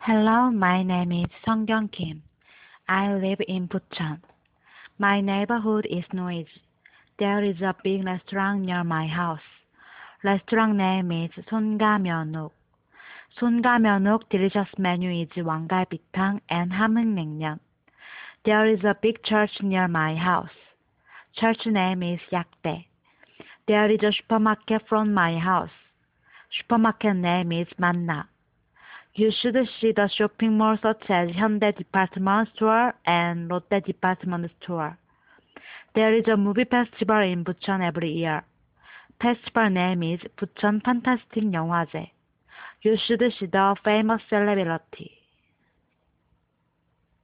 Hello, my name is Sungkyung Kim. I live in Bucheon. My neighborhood is noisy. There is a big restaurant near my house. Restaurant name is 손가면옥. 손가면옥 delicious menu is 왕갈비탕 and 함흥냉면. There is a big church near my house. Church name is 약대. There is a supermarket from my house. Supermarket name is 만나. You should see the shopping mall such as Hyundai Department Store and Lotte Department Store. There is a movie festival in Bucheon every year. Festival name is Bucheon Fantastic 영화제. You should see the famous celebrity.